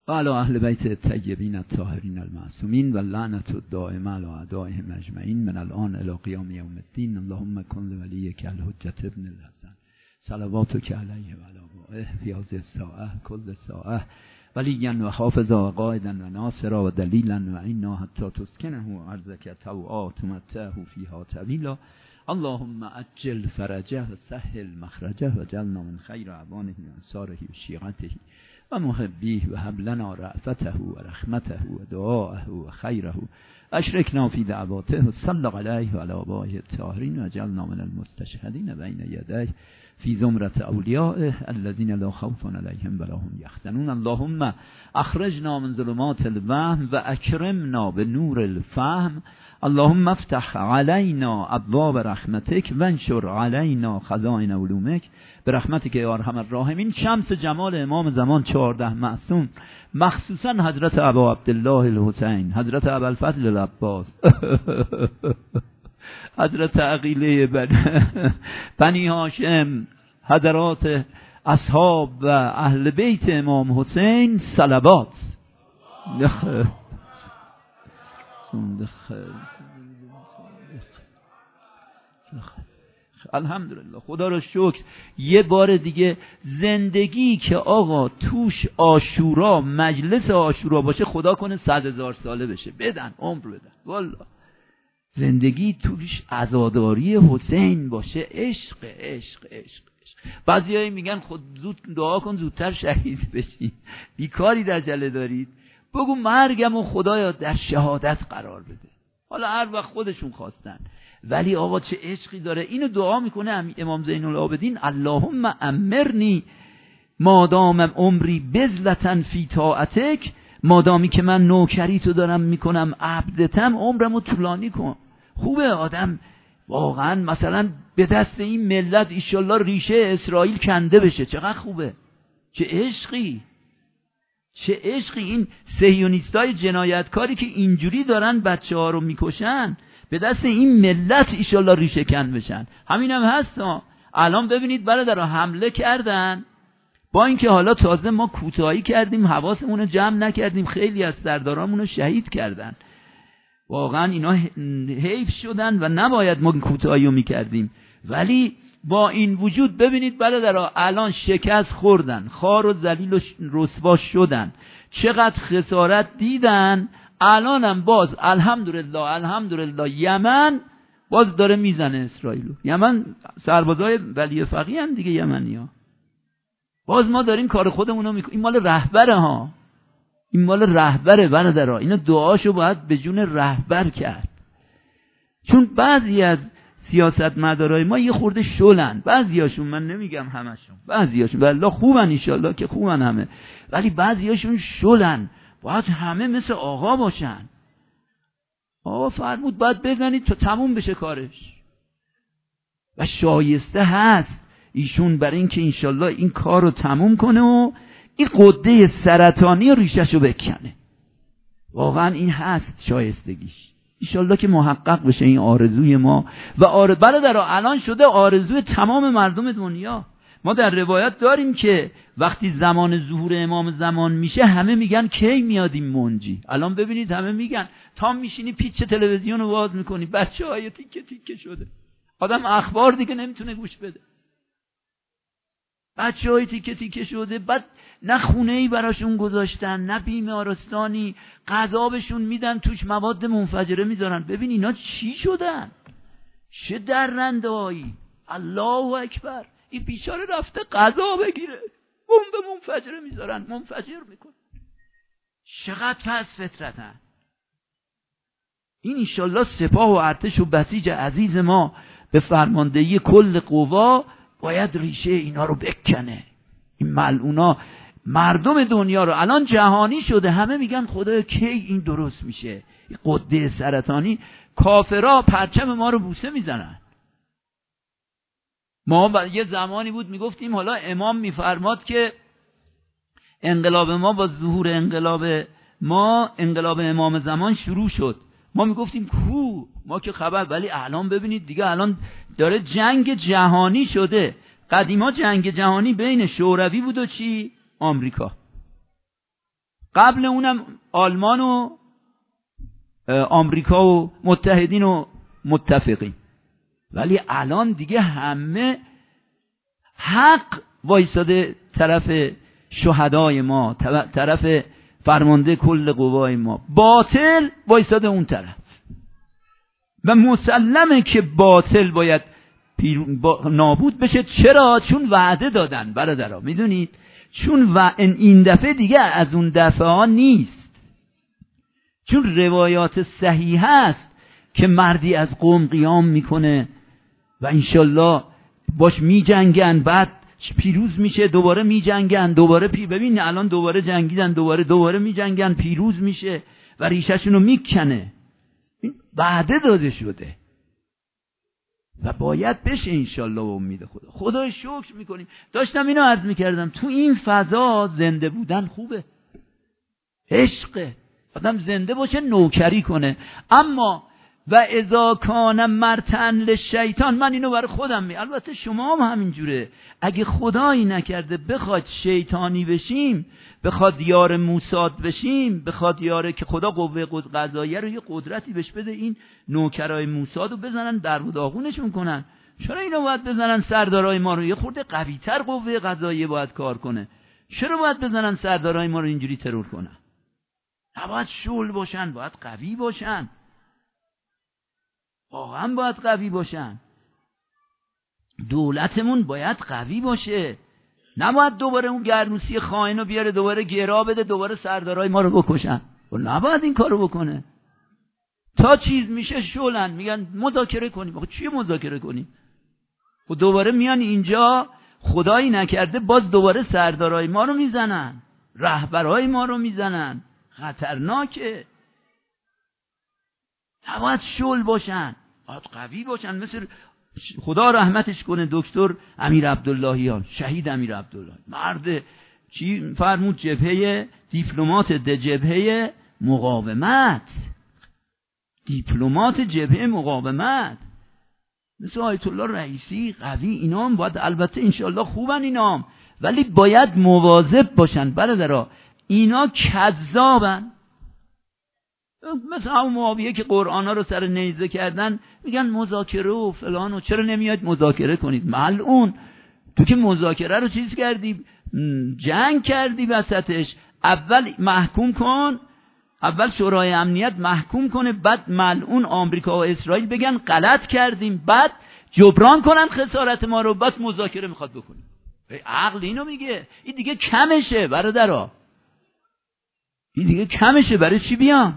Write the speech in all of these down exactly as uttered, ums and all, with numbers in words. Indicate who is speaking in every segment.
Speaker 1: و علی اهل بیت الطیبین الطاهرین المعصومین و لعنت الدائمه علی اعدائهم اجمعین من الان الی قیام یوم الدین. اللهم کن لولیک الحجة ابن الحسن صلواتک علیه و علی آبائه فی هذه الساعه کل ساعه ولیا و حافظا و قائدا و ناصرا و دلیلا و عینا حتی تسکنه ارضک طوعا تمتعه فیها طویلا. اللهم عجل فرجه و سهل مخرجه و جلنا من خیر اعوانه و انصاره و شیعته و محبیه و هب لنا رأفته و رحمته و دعاءه و خیره اشرکنا فی دعواته و صلی علیه و علی آبائه الطاهرین و جلنا من المستشهدین بین یدیه فی زمرة اولیائه الذین لا خوف علیهم ولا هم یحزنون. اللهم اخرجنا من ظلمات الوهم و اکرمنا بنور الفهم. اللهم افتح علینا ابواب رحمتک و انشر علینا خزائن علومک برحمتک یا ارحم الراحمین. شمس جمال امام زمان چهارده معصوم، مخصوصا حضرت ابا عبدالله الحسین، حضرت ابوالفضل العباس، حضرت عقیله بنی هاشم، حضرات اصحاب و اهل بیت امام حسین صلوات. الحمدلله، خدا رو شکر یه بار دیگه زندگی که آقا توش عاشورا، مجلس عاشورا باشه، خدا کنه صد هزار ساله بشه، بدن عمر بدن والله. زندگی توش عزاداری حسین باشه، عشق عشق عشق. بعضیایی میگن خود زود دعا کن زودتر شهید بشی، بیکاری در جله دارید، بگو مرگم و خدایا در شهادت قرار بده. حالا هر وقت خودشون خواستن، ولی آقا چه عشقی داره. اینو دعا میکنه امام زین العابدین، اللهم امرنی مادام عمری بذلتن فی طاعتک، مادامی که من نوکری تو دارم میکنم عبدتم، عمرمو طولانی کن. خوبه آدم واقعا مثلا به دست این ملت ایشالله ریشه اسرائیل کنده بشه، چقدر خوبه، چه عشقی چه عشقی. این صهیونیستای جنایتکاری که اینجوری دارن بچه ها رو میکشن، به دست این ملت ایشالله ریشه کن بشن. همین هم هست ها. الان ببینید برادرها حمله کردن، با اینکه حالا تازه ما کوتاهی کردیم، حواسمون رو جمع نکردیم، خیلی از سردارامون رو شهید کردن. واقعا اینا حیف شدن و نباید ما کوتاهی رو میکردیم، ولی با این وجود ببینید برادرها الان شکست خوردن، خار و ذلیل و رسوا شدن، چقدر خسارت دیدن. الانم باز الحمدلله الحمدلله یمن باز داره میزنه اسرائیلو. یمن سربازای ولی فقیه هم دیگه یمنی‌ها. باز ما داریم کار خودمون رو میکنیم. این مال رهبره ها، این مال رهبره برادرها. اینو دعاشو باید به جون رهبر کرد، چون بعضی از سیاستمدارای ما یه خورده شلن، بعضیاشون، من نمیگم همشون، بعضیاشون والله خوبن انشالله که خوبن همه، ولی بعضیاشون شلن. باید همه مثل آقا باشن. آقا فرمود باید بزنید تا تموم بشه کارش، و شایسته هست ایشون برای اینکه انشالله این کار رو تموم کنه و این قده سرطانی و ریشش رو بکنه. واقعا این هست شایستگیش. انشالله که محقق بشه این آرزوی ما و آر... برادرها الان شده آرزوی تمام مردم دنیا. ما در روایت داریم که وقتی زمان ظهور امام زمان میشه همه میگن کی میاد این منجی. الان ببینید همه میگن، تا میشینی پیچ تلویزیون رو باز میکنی بچه های تیکه تیکه شده، آدم اخبار دیگه نمیتونه گوش بده، بچه های تیکه تیکه شده، بعد نه خونه ای براشون گذاشتن، نه بیمارستانی، غذا بهشون میدن توش مواد منفجره میذارن. ببین اینا چی شدن، چه درندهایی. الله اکبر. این بیچاره رفته غذا بگیره، بمب منفجره میذارن، منفجر میکن. چقدر پس فطرتن. این انشالله سپاه و ارتش و بسیج عزیز ما به فرماندهی کل قوا باید ریشه اینا رو بکنه. این ملعونا مردم دنیا رو الان جهانی شده، همه میگن خدایا کی این درست میشه. این قده سرطانی، کافرها پرچم ما رو بوسه میزنن. ما یه زمانی بود میگفتیم حالا امام میفرماد که انقلاب ما با ظهور انقلاب ما، انقلاب امام زمان شروع شد. ما میگفتیم کو ما که خبر، ولی الان ببینید دیگه الان داره جنگ جهانی شده. قدیما جنگ جهانی بین شوروی بود و چی؟ آمریکا. قبل اونم آلمان و آمریکا و متحدین و متفقین. ولی الان دیگه همه حق وایساده طرف شهدای ما، طرف فرمانده کل قوای ما، باطل وایساده اون طرف. و مسلمه که باطل باید با نابود بشه. چرا؟ چون وعده دادن برادرها، میدونید؟ چون و این دفعه دیگه از اون دفعه ها نیست. چون روایات صحیح است که مردی از قوم قیام میکنه و انشالله باش میجنگن، بعد پیروز میشه، دوباره میجنگن، دوباره پی ببین الان دوباره جنگیدن، دوباره دوباره میجنگن، پیروز میشه و ریشه‌شون رو میکنه. این وعده داده شده و باید بشه انشالله و امید خدا. خدای شکر میکنیم. داشتم اینو عرض میکردم، تو این فضا زنده بودن خوبه، عشقه، آدم زنده باشه نوکری کنه. اما و اذا کان مرتن للشیطان، من اینو برای خودم می، البته شما هم همینجوره. اگه خدایی نکرده بخواد شیطانی بشیم، بخواد یار موساد بشیم، بخواد یاره که خدا قوه قضاییه رو یه قدرتی بهش بده، این نوکرای موساد رو بزنن در و داغونشون کنن. چرا اینو باید بزنن سردارای ما رو؟ یه خورده قوی‌تر قوه قضاییه باید کار کنه. چرا باید بزنن سردارای ما رو اینجوری ترور کنن؟ نباید شل باشن، باید قوی باشن، واقعا باید قوی باشن. دولتمون باید قوی باشه، نباید دوباره اون گرنوسی خائن رو بیاره دوباره گرا بده، دوباره سردارای ما رو بکشن. و نباید این کارو بکنه. تا چیز میشه شلن، میگن مذاکره کنیم. آخه چیه مذاکره کنیم؟ و دوباره میان اینجا خدایی نکرده باز دوباره سردارای ما رو میزنن، رهبرای ما رو میزنن. خطرناکه. نباید شل باشن، باید قوی باشن. مثل خدا رحمتش کنه دکتر امیر عبداللهیان، شهید امیر عبدالله، مرد چی فرمود؟ جبهه دیپلمات ده جبهه مقاومت، دیپلمات جبهه مقاومت. مثل آیت الله رئیسی قوی، اینا هم باید، البته انشالله خوبن اینا هم، ولی باید مواظب باشن برادرها. اینا کذابن. مثل همون معاویه که قرآن ها رو سر نیزه کردن، میگن مذاکره و فلان و چرا نمیاد مذاکره کنید؟ ملعون، تو که مذاکره رو چیز کردی، جنگ کردی وسطش. اول محکوم کن، اول شورای امنیت محکوم کنه، بعد ملعون آمریکا و اسرائیل بگن غلط کردیم، بعد جبران کنن خسارت ما رو، بعد مذاکره میخواد بکنیم. عقل اینو میگه؟ این دیگه کمشه برادرها، این دیگه کمشه. برای چی بیان؟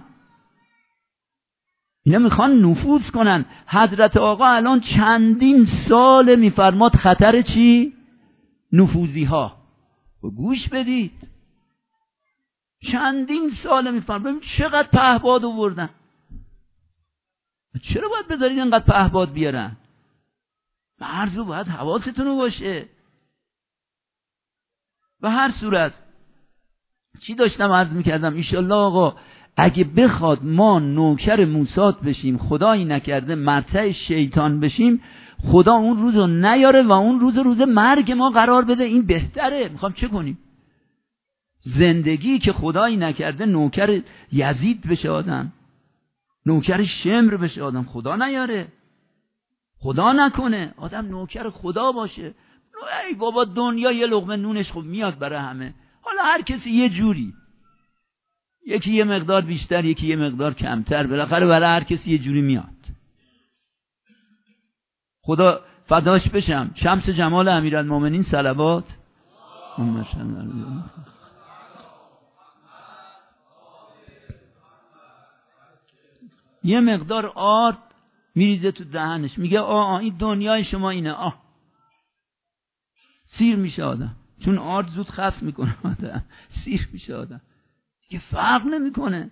Speaker 1: اینا میخوان نفوذ کنن. حضرت آقا الان چندین سال میفرماد خطر چی؟ نفوذی ها. و گوش بدید، چندین سال میفرماد. چقدر پهباد آوردن، چرا باید بذارید اینقدر پهباد بیارن؟ مرزو باید حواستون باشه. و هر صورت چی داشتم عرض میکردم، ایشالله آقا اگه بخواد ما نوکر موساد بشیم، خدایی نکرده مرتع شیطان بشیم، خدا اون روز رو نیاره و اون روز روز مرگ ما قرار بده. این بهتره. میخوام چه کنیم؟ زندگی که خدایی نکرده نوکر یزید بشه آدم، نوکر شمر بشه آدم، خدا نیاره، خدا نکنه، آدم نوکر خدا باشه. ای بابا دنیا یه لقمه نونش خب میاد برای همه، حالا هر کسی یه جوری، یکی یه مقدار بیشتر، یکی یه مقدار کمتر، بالاخره برای هر کسی یه جوری میاد. خدا فداش بشم. شمس جمال امیرالمومنین صلوات. یه مقدار آرد میریزه تو دهنش، میگه آه آه این دنیای شما اینه. آه سیر میشه آدم، چون آرد زود خف میکنه آدم، سیر میشه آدم، دیگه فرق نمیکنه.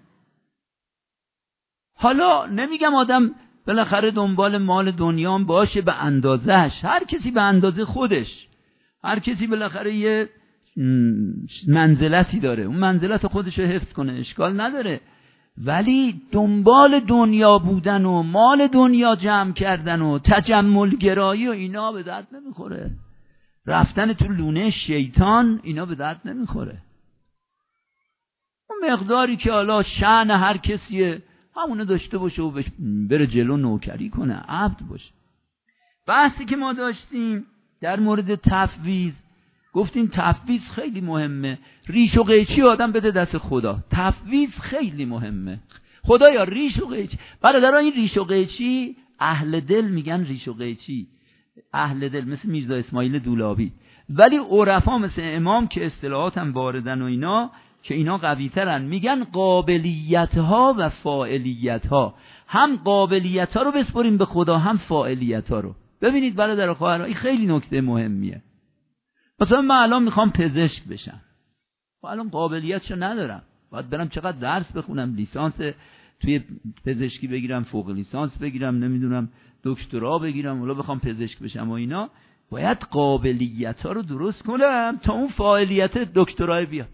Speaker 1: حالا نمیگم آدم بالاخره دنبال مال دنیا باشه به اندازهش، هر کسی به اندازه خودش، هر کسی بالاخره یه منزلتی داره، اون منزلت خودش رو حفظ کنه، اشکال نداره. ولی دنبال دنیا بودن و مال دنیا جمع کردن و تجمل گرایی و اینا به درد نمیخوره. رفتن تو لونه شیطان اینا به درد نمیخوره. اون مقداری که حالا شأن هر کسیه همونه داشته باشه و بره جلو نوکری کنه، عبد باشه. بحثی که ما داشتیم در مورد تفویض، گفتیم تفویض خیلی مهمه. ریش و قیچی آدم بده دست خدا. تفویض خیلی مهمه. خدایا ریش و قیچی، برادران این ریش و قیچی اهل دل میگن ریش و قیچی، اهل دل مثل میرزا اسماعیل دولابی، ولی عرفا مثل امام که اصطلاحات هم واردن و اینا که اینا قوی ترن میگن قابلیت ها و فاعلیت ها. هم قابلیت ها رو بسپریم به خدا، هم فاعلیت ها رو. ببینید برادر و خواهران این خیلی نکته مهمیه. مثلا من الان میخوام پزشک بشم، و الان قابلیتشو ندارم، باید برم چقدر درس بخونم، لیسانس توی پزشکی بگیرم، فوق لیسانس بگیرم، نمیدونم دکترا بگیرم، ولی بخوام پزشک بشم و اینا، باید قابلیت ها رو درست کنم تا اون فاعلیت دکترای بیاد.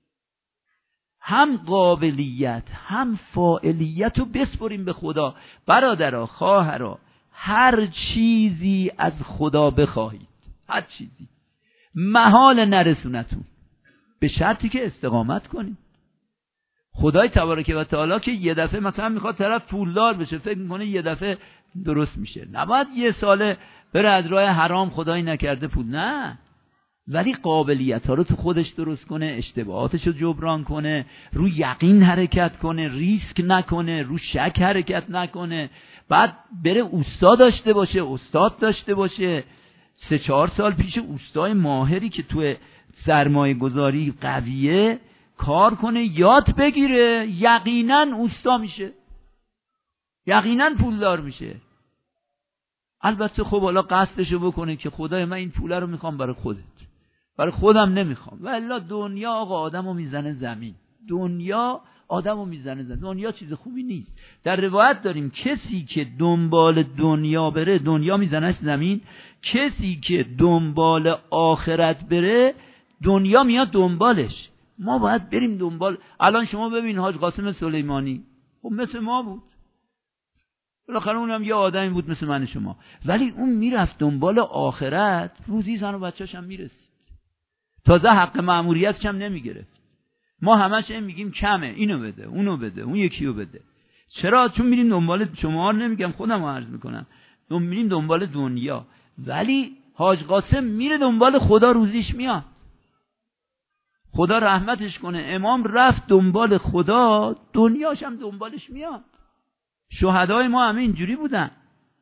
Speaker 1: هم قابلیت هم فاعلیت رو بسپریم به خدا. برادرها خواهرها، هر چیزی از خدا بخواهید، هر چیزی محال نرسونتون، به شرطی که استقامت کنید. خدای تبارک و تعالی که یه دفعه مثلا میخواد طرف پولدار بشه، فکر میکنه یه دفعه درست میشه، نباید یه ساله بره از راه حرام، خدای نکرده پول، نه، ولی قابلیت ها رو تو خودش درست کنه، اشتباهاتش رو جبران کنه، رو یقین حرکت کنه، ریسک نکنه، رو شک حرکت نکنه، بعد بره اوستا داشته باشه، استاد داشته باشه، سه چهار سال پیش اوستای ماهری که تو سرمایه گذاری قویه کار کنه، یاد بگیره، یقینا اوستا میشه، یقینا پولدار میشه. البته خب حالا قصدشو بکنه که خدای من این پوله رو میخوام برای خودت، برای خودم نمیخوام. والا دنیا آقا آدمو میزنه زمین، دنیا آدمو میزنه زمین، دنیا چیز خوبی نیست. در روایت داریم کسی که دنبال دنیا بره دنیا میزنش زمین، کسی که دنبال آخرت بره دنیا میاد دنبالش. ما باید بریم دنبال. الان شما ببین حاج قاسم سلیمانی، خب مثل ما بود، بالاخره اونم یه آدمی بود مثل من شما، ولی اون میرفت دنبال آخرت، روزی زن و بچه‌ش هم میرسید، تازه حق مأموریتش هم نمیگرفت. ما همش این میگیم کمه، اینو بده، اونو بده، اون یکیو بده. چرا؟ چون میریم دنبال، شما نمیگم خودم عرض میکنم، دون میریم دنبال دنیا، ولی حاج قاسم میره دنبال خدا، روزیش میاد، خدا رحمتش کنه. امام رفت دنبال خدا، دنیاش هم دنبالش میاد. شهدای ما همه اینجوری بودن.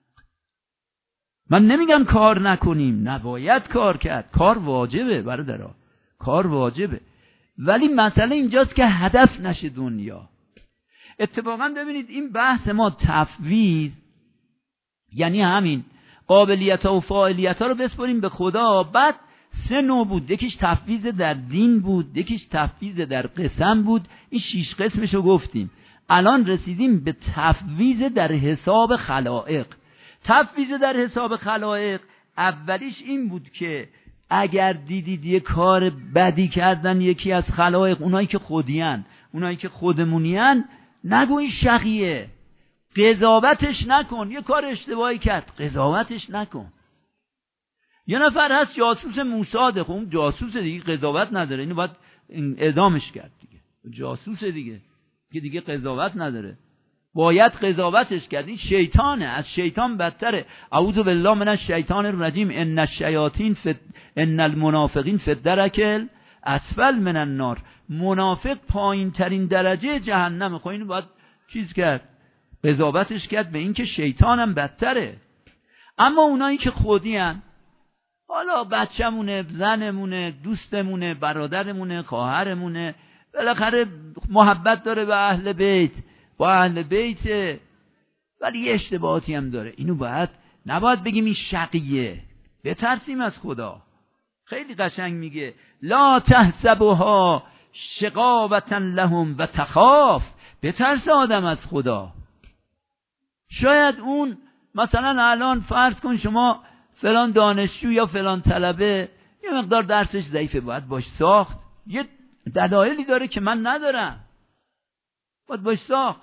Speaker 1: من نمیگم کار نکنیم، نباید کار کرد، کار واجبه برادرها، کار واجبه، ولی مسئله اینجاست که هدف نشه دنیا. اتفاقا ببینید این بحث ما تفویض یعنی همین قابلیت ها و فاعلیت ها رو بسپاریم به خدا. بعد سه نوع بود، یکیش تفویض در دین بود، یکیش تفویض در قسم بود، این شیش قسمش رو گفتیم. الان رسیدیم به تفویض در حساب خلائق. تفویض در حساب خلائق اولیش این بود که اگر دیدید یه کار بدی کردن یکی از خلائق، اونایی که خودیان، اونایی که خودمونیان، نگوی شقیه، قضاوتش نکن. یه کار اشتباهی کرد، قضاوتش نکن. یه نفر هست جاسوس موساده، خب اون جاسوس دیگه، قضاوت نداره، اینو باید اعدامش کرد دیگه، جاسوس دیگه که دیگه قضاوت نداره، باید قضاوتش کرد. این شیطانه، از شیطان بدتره. اعوذ بالله من الشیطان الرجیم. ان الشیاطین فد... ان المنافقین فی الدرک اسفل من النار. منافق پایین ترین درجه جهنم. خب اینو باید چیز کرد، قضاوتش کرد به این که شیطانم بدتره. اما اونایی که خودیان، حالا بچه‌مونه، زنمونه، دوستمونه، برادرمونه، خواهرمونه، بالاخره محبت داره به اهل بیت، با اهل بیت، ولی یه اشتباهاتی هم داره، اینو باید، نباید بگیم این شقیه، بترسیم از خدا. خیلی قشنگ میگه لا تحسبها شقاوة لهم و تخاف. بترس آدم از خدا. شاید اون مثلا الان فرض کن شما فلان دانشجو یا فلان طلبه یه مقدار درسش ضعیفه، باید باش ساخت، یه دلایلی داره که من ندارم، باید باش ساخت،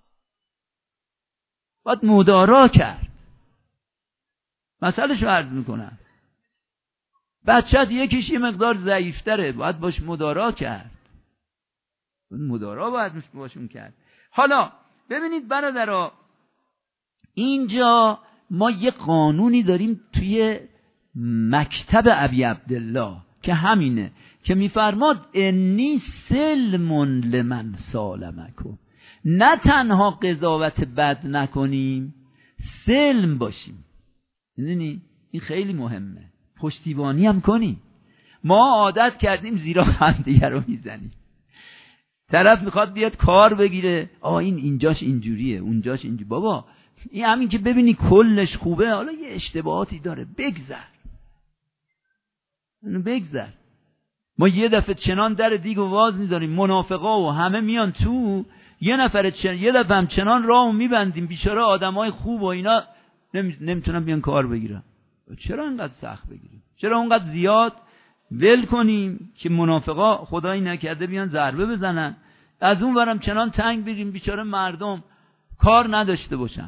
Speaker 1: باید مدارا کرد. مسئله شو عرض میکنم، بچت یکیش یه مقدار ضعیفتره، باید باش مدارا کرد. مدارا باید باشون کرد. حالا ببینید برادرها، اینجا ما یه قانونی داریم توی مکتب ابی عبدالله که همینه که میفرماد انی سلم لمن سالمکم، نه تنها قضاوت بد نکنیم، سلم باشیم. میدونی این خیلی مهمه، پشتیبانی هم کنیم. ما عادت کردیم زیرا هم دیگه رو میزنیم. طرف میخواد بیاد کار بگیره، آه این اینجاش اینجوریه اونجاش اینجوری. بابا این همین که ببینی کلش خوبه، حالا یه اشتباهاتی داره، بگذر اونو بگذر. ما یه دفعه چنان در دیگ و واز میذاریم، منافقا و همه میان تو، یه نفر چن... یه دفعه هم چنان راهو میبندیم، بیچاره آدمای خوب و اینا نمی... نمیتونن بیان کار بگیرن. چرا انقدر سخت بگیریم؟ چرا انقدر زیاد ول کنیم که منافقا خدایی نکرده بیان ضربه بزنن، از اون ورم چنان تنگ بگیریم بیچاره مردم کار نداشته باشن.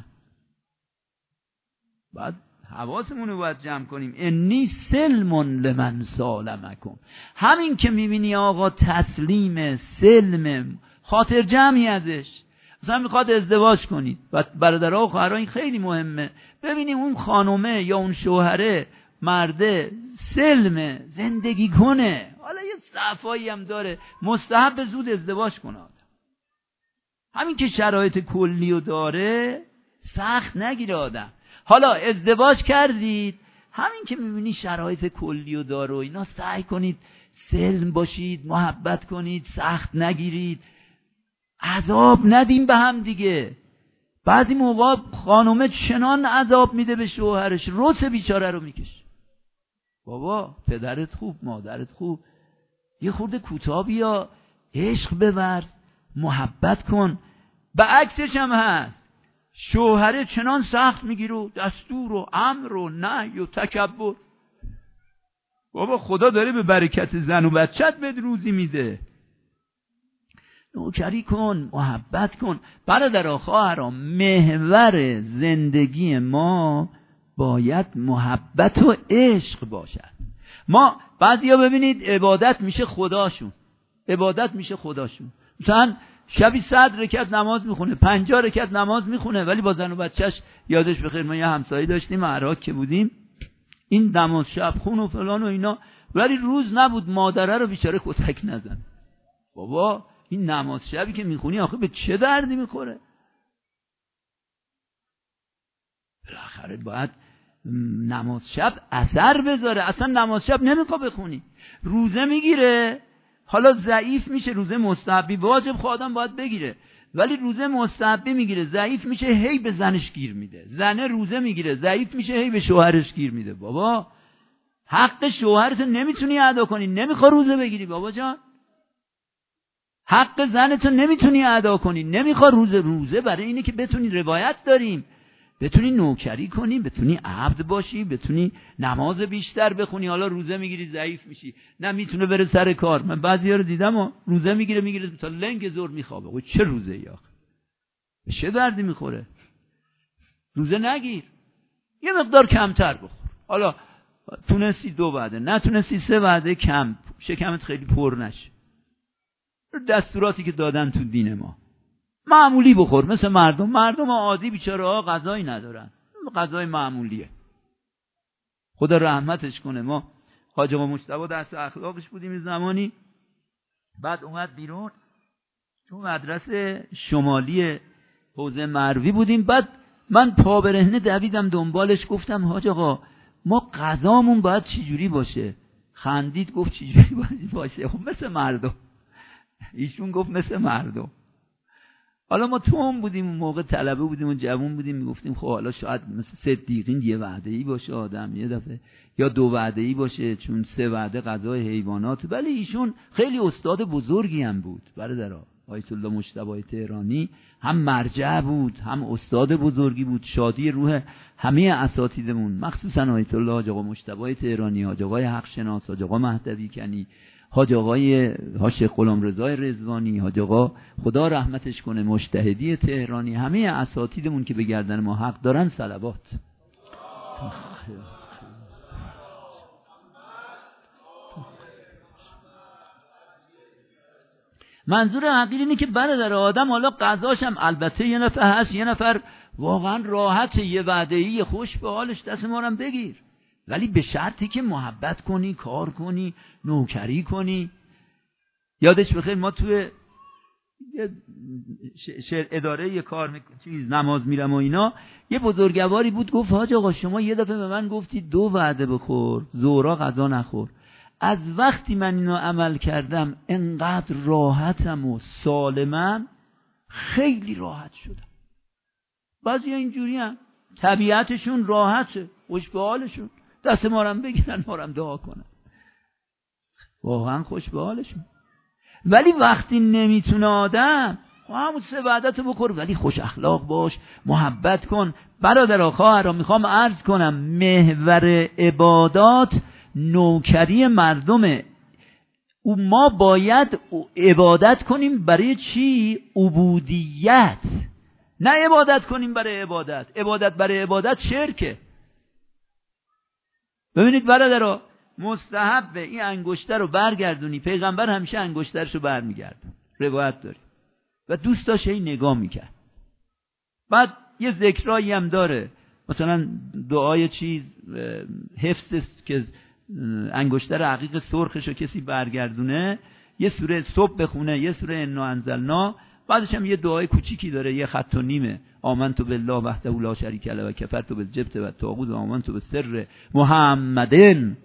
Speaker 1: بعد حواسمون رو باید جمع کنیم. انی سلم لمن سالمکم. همین که میبینی آقا تسلیم، سلم، خاطر جمعی ازش، مثلا میخواد ازدواج کنید و برادرها و خواهرها، این خیلی مهمه. ببینی اون خانومه یا اون شوهره، مرده سلمه، زندگی کنه، حالا یه ضعفایی هم داره، مستحب زود ازدواج کنه آدم. همین که شرایط کلی رو داره سخت نگیره آدم. حالا ازدواج کردید، همین که میبینی شرایط کلی رو داره و اینا، سعی کنید سلم باشید، محبت کنید، سخت نگیرید، عذاب ندیم به هم دیگه. بعضی موقع خانومه چنان عذاب میده به شوهرش، روس بیچاره رو میکشه. بابا پدرت خوب، مادرت خوب، یه خورده کوتاه بیا، عشق بورز، محبت کن. به عکسش هم هست، شوهره چنان سخت میگیره و دستور و امر و نهی و تکبر. بابا خدا داره به برکت زن و بچت بهت روزی میده. نوکری کن، محبت کن. برادرها خواهرها، محور زندگی ما باید محبت و عشق باشد. ما بعضیا ببینید عبادت میشه خداشون، عبادت میشه خداشون. مثلا شبی صد رکعت نماز میخونه، پنجاه رکعت نماز میخونه، ولی با زن و بچهش، یادش بخیر ما یه همسایه داشتیم عراق که بودیم، این نماز شب خون و فلان و اینا، ولی روز نبود مادره رو بیچاره کتک نزن. بابا این نماز شبی که میخونی آخه به چه دردی میخوره؟ بالاخره باید نماز شب اثر بذاره. اصلا نماز شب نمیخواد بخونی، روزه میگیره، حالا ضعیف میشه، روزه مستحبی، واجب خودم باید بگیره، ولی روزه مستحبی میگیره، ضعیف میشه، هی به زنش گیر میده. زنه روزه میگیره، ضعیف میشه، هی به شوهرش گیر میده. بابا حق شوهرت نمیتونی ادا کنی، نمیخواد روزه بگیری بابا جان. حق زنتو نمیتونی ادا کنی، نمیخواد روزه. روزه برای اینه که بتونی، روایت داریم، بتونی نوکری کنی، بتونی عبد باشی، بتونی نماز بیشتر بخونی. حالا روزه میگیری ضعیف میشی، نه میتونه بره سر کار. من بعضیا رو دیدم و روزه میگیره میگیره تا لنگ ظهر میخوابه. و چه روزه ای آخه؟ به چه دردی میخوره؟ روزه نگیر، یه مقدار کمتر بخور. حالا تونستی دو وعده، نتونستی سه وعده، کم، شکمت خیلی پر نشه. دستوراتی که دادن تو دین ما، معمولی بخور مثل مردم. مردم عادی بیچاره ها غذایی ندارن، غذای معمولیه. خدا رحمتش کنه. ما حاج آقا مجتبی درس اخلاقش بودیم این زمانی، بعد اومد بیرون، تو مدرسه شمالی حوزه مروی بودیم. بعد من پا برهنه دویدم دنبالش، گفتم حاج آقا ما غذامون باید چجوری باشه؟ خندید گفت چجوری باید باشه؟ خب مثل مردم. ایشون گفت مثل مردم. حالا ما تو هم بودیم اون موقع، طلبه بودیم و جوان بودیم، میگفتیم خب حالا شاید مثل صدیقین یه وعده‌ای باشه آدم یه دفعه، یا دو وعده‌ای باشه، چون سه وعده غذای حیوانات. ولی ایشون خیلی استاد بزرگی هم بود برادرها. آیت الله مجتبی تهرانی هم مرجع بود، هم استاد بزرگی بود. شادی روح همه اساتیدمون، مخصوصا آیت الله حاج آقا مجتبی تهرانی، حاج آقای حق شناس، حاج آقا مهدوی کنی، حاج آقای حاج غلام رضا رضوانی، حاج آقا خدا رحمتش کنه مجتهدی تهرانی، همه اساتیدمون که به گردن ما حق دارن صلوات. منظور عقیل اینه که برادر آدم حالا قضاش هم البته یه نفر هست، یه نفر واقعا راحت، یه وعده‌ای خوش به حالش، دست ما رو بگیر، ولی به شرطی که محبت کنی، کار کنی، نوکری کنی. یادش بخیر ما توی شعر اداره یه کار می... چیز نماز میرم و اینا، یه بزرگواری بود گفت حاج آقا شما یه دفعه به من گفتی دو وعده بخور، ظهرا غذا نخور. از وقتی من اینو عمل کردم انقدر راحتم و سالمم، خیلی راحت شدم. بعضی اینجوری هم طبیعتشون راحته، خوش به حالشون، دست ما رو بگیرن، ما رو دعا کنن، واقعا خوش به حالشون. ولی وقتی نمیتونه آدم، همون سه وعدتو بخور ولی خوش اخلاق باش، محبت کن. برادر خواهرا میخوام عرض کنم محور عبادات نوکری مردمه. او ما باید عبادت کنیم برای چی؟ عبودیت، نه عبادت کنیم برای عبادت. عبادت برای عبادت شرکه. ببینید برادرها، مستحبه این انگشتر رو برگردونی، پیغمبر همیشه انگشترشو برمیگردون، روایت داری، و دوست داشت این نگاه میکرد. بعد یه ذکرایی هم داره، مثلا دعای چیز حفظ که انگشتر عقیق سرخشو کسی برگردونه، یه سوره صبح بخونه، یه سوره انا انزلنا، بعدش هم یه دعای کوچیکی داره، یه خط و نیمه، آمنت بالله وحده لا شریک له و کفرت بالجبت و الطاغوت و آمنت بالسر محمدن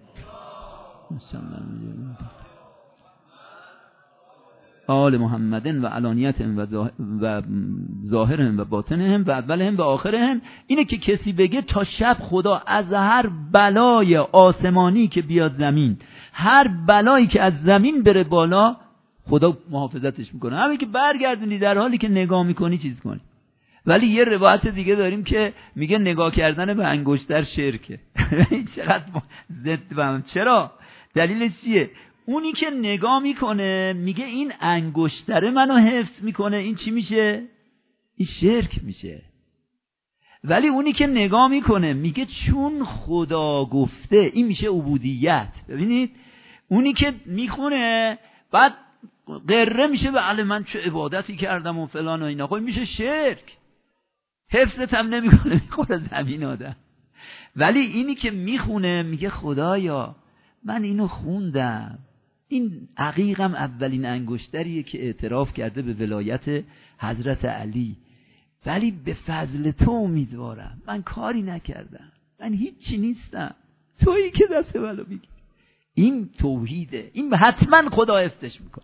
Speaker 1: آل محمدن و علانیتهم و ظاهرهم و باطنهم و اولهم و آخرهم. اینه که کسی بگه تا شب خدا از هر بلای آسمانی که بیاد زمین، هر بلایی که از زمین بره بالا، خدا محافظتش میکنه. همین که برگردونی در حالی که نگاه میکنی چیز کنی. ولی یه روایت دیگه داریم که میگه نگاه کردن به انگشتر شرکه. چقدر ضد بهم. چرا؟ دلیلش چیه؟ اونی که نگاه میکنه میگه این انگشتره منو حفظ میکنه، این چی میشه؟ این شرک میشه. ولی اونی که نگاه میکنه میگه چون خدا گفته، این میشه عبودیت. ببینید اونی که میخونه بعد قره میشه بله من چه عبادتی کردم و فلان و اینا، خب میشه شرک. حفظت هم نمیکنه، میخوره زمین آدم. ولی اینی که میخونه میگه خدایا من اینو خوندم، این عقیقم اولین انگشتریه که اعتراف کرده به ولایت حضرت علی، ولی به فضل تو امیدوارم، من کاری نکردم، من هیچی نیستم، تویی که دست منو بگیر. این توحیده، این حتما خدا حفظش میکنه،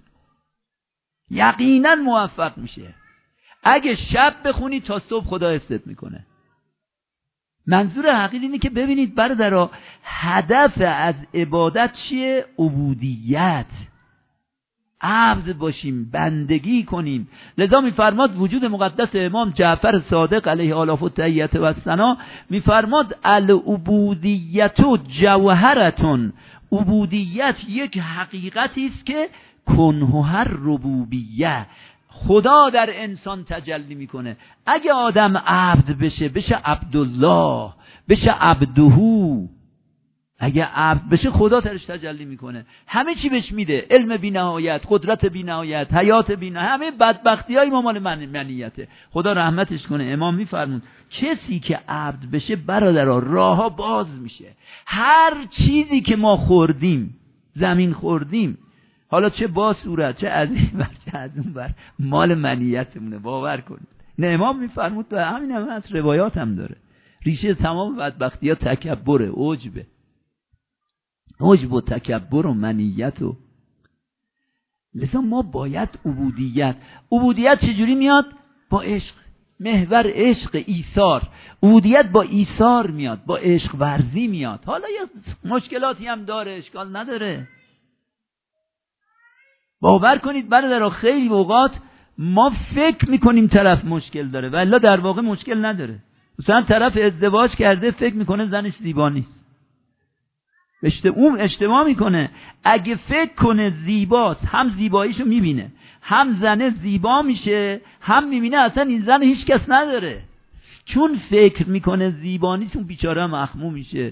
Speaker 1: یقینا موفق میشه. اگه شب بخونی تا صبح خدا حفظت میکنه. منظور حقیقی اینه که ببینید برادرها، هدف از عبادت چیه؟ عبودیت، عبد باشیم، بندگی کنیم. لذا میفرماد وجود مقدس امام جعفر صادق علیه آلاف و تحیت و الثنا میفرماد العبودیت جوهرتون، عبودیت یک حقیقتی است که کنه ربوبیه، خدا در انسان تجلی میکنه. اگه آدم عبد بشه، بشه عبدالله، بشه عبدهو. اگه عبد بشه خدا درش تجلی میکنه، همه چی بهش میده، علم بی نهایت، قدرت بی نهایت، حیات بی نهایت. همه بدبختی های ما مال من منیته، خدا رحمتش کنه. امام میفرمون کسی که عبد بشه برادرها راه ها باز میشه. هر چیزی که ما خوردیم، زمین خوردیم، حالا چه با صورت، چه از این بر چه از اون بر، مال منیتمونه، باور کنید. نه امام میفرمود و همین هم از روایات هم داره، ریشه تمام بدبختی ها تکبره، عجبه، عجب و تکبر و منیت. و لذا ما باید عبودیت. عبودیت چجوری میاد؟ با عشق، محور عشق، ایثار. عبودیت با ایثار میاد، با عشق ورزی میاد. حالا یه مشکلاتی هم داره، اشکال نداره. باور کنید برادرها خیلی اوقات ما فکر میکنیم طرف مشکل داره ولی در واقع مشکل نداره. مثلا طرف ازدواج کرده فکر میکنه زنش زیبا نیست، اون اشتباه میکنه. اگه فکر کنه زیباست، هم زیباییشو میبینه، هم زنه زیبا میشه، هم میبینه اصلا این زن هیچ کس نداره. چون فکر میکنه زیبا نیست، اون بیچاره مخموم میشه،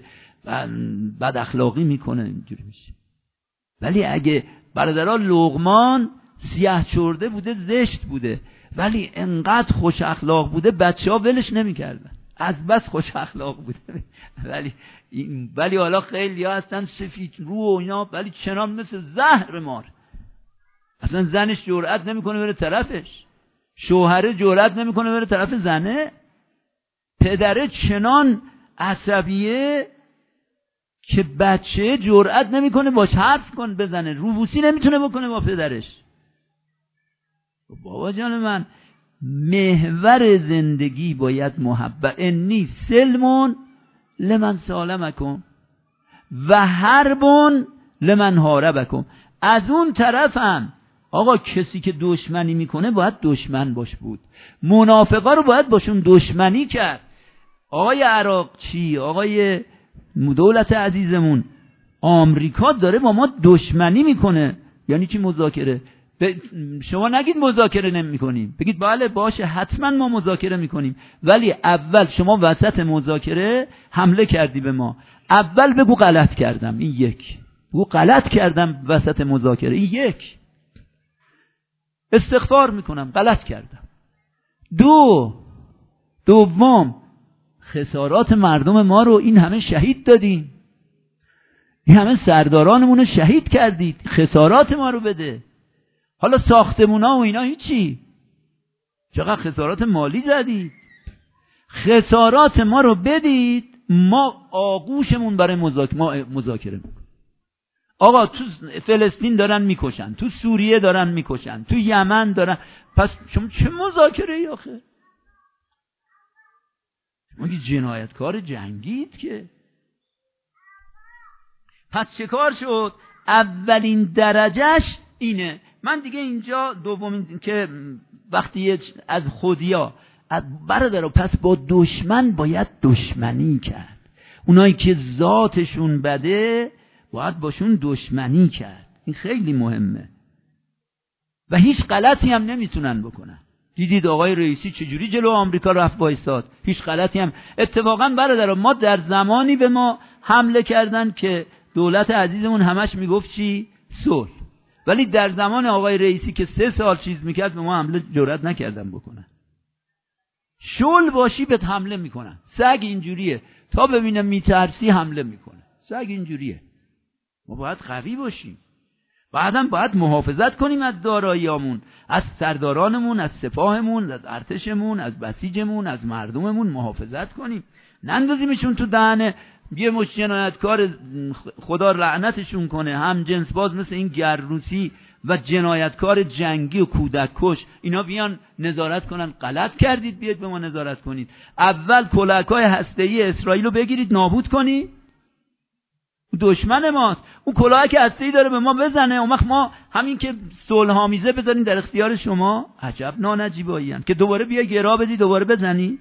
Speaker 1: بد اخلاقی میکنه، اینجوری میشه. ولی اگه برادرها لقمان سیاه چرده بوده، زشت بوده، ولی انقدر خوش اخلاق بوده بچه ها ولش نمی کردن، از بس خوش اخلاق بوده. ولی ولی حالا خیلی ها هستن سفید رو و اینا، ولی چنان مثل زهر مار، اصلا زنش جرئت نمیکنه بره طرفش، شوهره جرئت نمیکنه بره طرف زنه، پدره چنان عصبیه که بچه جرئت نمیکنه باش حرف کن بزنه، روبوسی نمیتونه بکنه با پدرش. بابا جان من، محور زندگی باید محبت. انی سلمون لمن سالمکم و حربون لمن حاربکم. از اون طرفم آقا کسی که دشمنی میکنه باید دشمن باش بود، منافقا رو باید باشون دشمنی کرد. آقای عراقچی، آقای دولت عزیزمون، آمریکا داره با ما دشمنی میکنه. یعنی چی مذاکره؟ شما نگید مذاکره نمی کنیم، بگید بله باشه حتما ما مذاکره میکنیم، ولی اول شما وسط مذاکره حمله کردی به ما، اول بگو غلط کردم، این یک، بگو غلط کردم وسط مذاکره، این یک، استغفار میکنم غلط کردم. دو دوم خسارات مردم ما رو این همه شهید دادیم، این همه سردارانمون رو شهید کردید، خسارات ما رو بده. حالا ساختمونا و اینا هیچی، چقدر خسارات مالی زدید، خسارات ما رو بدید، ما آغوشمون برای مذاکره مذاکره میکنیم. آقا تو فلسطین دارن میکشن، تو سوریه دارن میکشن، تو یمن دارن، پس شما چه مذاکره ای آخه؟ شما که جنایتکار جنگید که. پس چه کار شد؟ اولین درجهش اینه. من دیگه اینجا دومین که وقتی از خودیا از برادر، پس با دشمن باید دشمنی کرد، اونایی که ذاتشون بده باید باشون دشمنی کرد. این خیلی مهمه و هیچ غلطی هم نمیتونن بکنن. دیدید آقای رئیسی چجوری جلو آمریکا رفت وایساد، هیچ غلطی هم. اتفاقا برادر ما در زمانی به ما حمله کردن که دولت عزیزمون همش میگفت چی؟ صلح. ولی در زمان آقای رئیسی که سه سال چیز میکرد به ما حمله جرئت نکردن بکنن. شل باشی بهت حمله میکنن، سگ اینجوریه، تا ببینه میترسی حمله میکنه، سگ اینجوریه. ما باید قوی باشیم، بعدم باید محافظت کنیم از داراییامون، از سردارانمون، از سپاهمون، از ارتشمون، از بسیجمون، از مردممون محافظت کنیم، نندازیمشون تو دهنه یه مش جنایتکار خدا لعنتشون کنه، هم جنس باز مثل این گرروسی و جنایتکار جنگی و کودک کش، اینا بیان نظارت کنن. غلط کردید بیاید به ما نظارت کنید. اول کلاهکای هسته‌ای اسرائیل رو بگیرید نابود کنید، دشمن ماست. اون کلاهی که هسته‌ای داره به ما بزنه، اون وقت ما همین که صلح‌آمیزه بذاریم در اختیار شما. عجب نانجیبایی‌ان که دوباره بیا گرا بدی دوباره بزنی.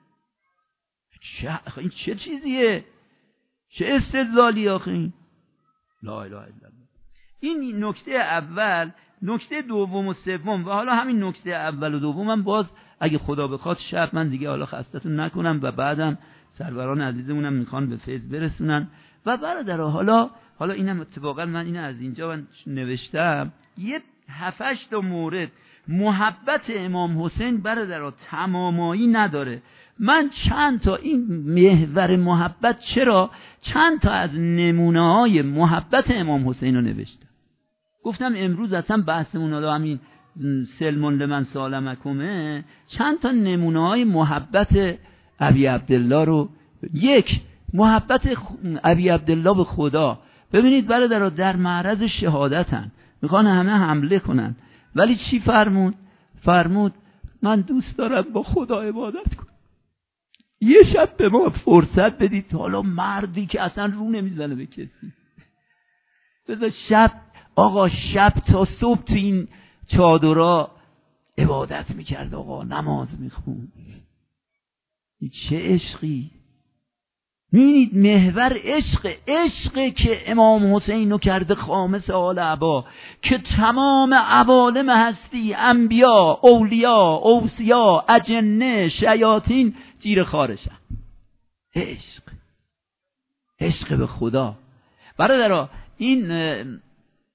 Speaker 1: چه این چه چیزیه؟ چه استدلالی آخه این؟ لا اله الا الله. این نکته اول. نکته دوم و سوم، و حالا همین نکته اول و دومم باز اگه خدا بخواد شب من دیگه حالا خستتون نکنم و بعدم سروران عزیزمونم میخوان به فیض برسونن. و برادرها حالا حالا اینم اتفاقا من اینو از اینجا من نوشتم، یه هفتش تا مورد محبت امام حسین برادرها تمامایی نداره. من چند تا این محور محبت، چرا چند تا از نمونه‌های محبت امام حسین رو نوشتم. گفتم امروز اصلا بحثمون حالا همین سلمون لمن سالمکمه، چند تا نمونه‌های محبت ابی عبدالله رو. یک، محبت ابی عبدالله به خدا. ببینید برادرها در معرض شهادتن، میخوان همه حمله کنن، ولی چی فرمود؟ فرمود من دوست دارم با خدا عبادت کنم، یه شب به ما فرصت بدید. حالا مردی که اصلا رو نمیزنه به کسی، بذار شب آقا شب تا صبح تو این چادرها عبادت میکرد، آقا نماز میخوند. چه عشقی! میبینید محور عشق، عشقه که امام حسین رو کرده خامس آل عبا، که تمام عوالم هستی، انبیا، اولیا، اوصیا، اجنه، شیاطین زیر خارشن. عشق، عشق به خدا. برادرها این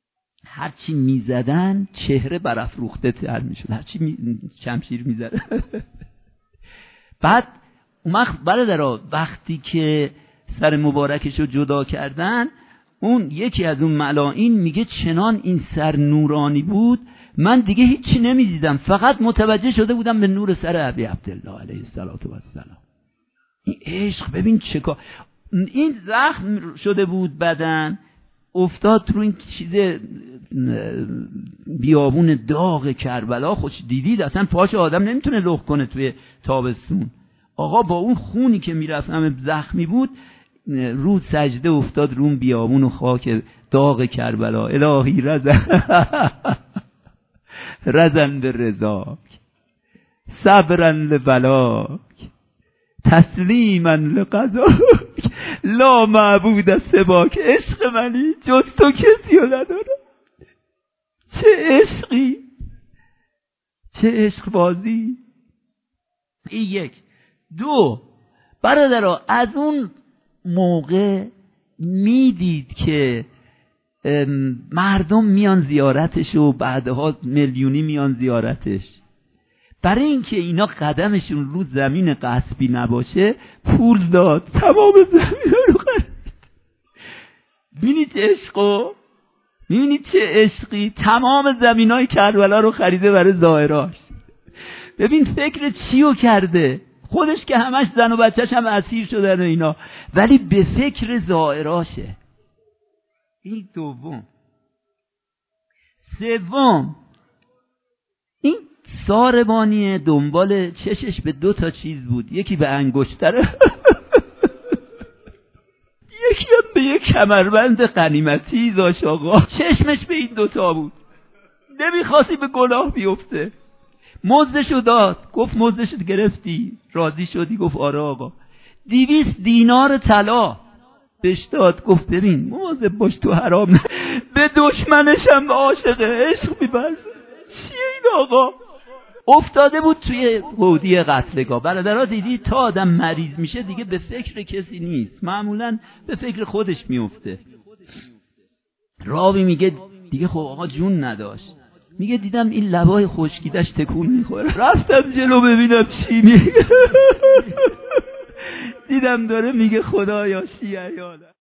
Speaker 1: هرچی میزدن چهره برافروخته تر میشد، هرچی می... شمشیر میزدن. بعد اون وقت برادرها وقتی که سر مبارکش رو جدا کردن، اون یکی از اون ملائین میگه چنان این سر نورانی بود من دیگه هیچی نمیدیدم، فقط متوجه شده بودم به نور سر ابی عبدالله علیه السلام. این عشق ببین چه کار، این زخم شده بود بدن، افتاد رو این چیز بیابون داغ کربلا. خوش دیدید اصلا پاش آدم نمیتونه لخ کنه توی تابستون. آقا با اون خونی که میرفت همه زخمی بود، رو سجده افتاد رو بیابون و خاک داغ کربلا. الهی رزن رزن به رضاک صبرن لبلاک تسلیما لقضاک لا معبود سواک. عشق منی جز تو کسی رو ندارم. چه عشقی، چه عشق بازی. این یک. دو، برادرها از اون موقع میدید که مردم میان زیارتش و بعدها میلیونی میان زیارتش. برای اینکه اینا قدمشون رو زمین غصبی نباشه پول داد، تمام زمین رو خرید. ببینید چه عشقو، ببینید چه عشقی، تمام زمینای کربلا رو خریده برای زائراش. ببین فکر چیو کرده، خودش که همش زن و بچهش هم اسیر شدن و اینا، ولی به فکر زائراشه. این دوم. سوم، این ساربانی دنبال چشش به دو تا چیز بود، یکی به انگشتره یکی هم به یک کمربند غنیمتی داشت. آقا چشمش به این دوتا بود، نمیخواستی به گناه بیفته. مزدشو داد، گفت مزدشو گرفتی؟ راضی شدی؟ گفت آره آقا. دیویست دینار طلا بهش داد، گفت ببین مواظب باش تو حرام نه. به دشمنش هم عاشق عشق می‌ورزه. چیه این آقا؟ افتاده بود توی گودی قتلگاه. برادرها دیدی تا آدم مریض میشه دیگه به فکر کسی نیست، معمولا به فکر خودش میفته. راوی میگه دیگه خب آقا جون نداشت، میگه دیدم این لبای خشکیدش تکون میخوره، رفتم جلو ببینم چی میگه دیدم داره میگه خدایا شیعه یادم.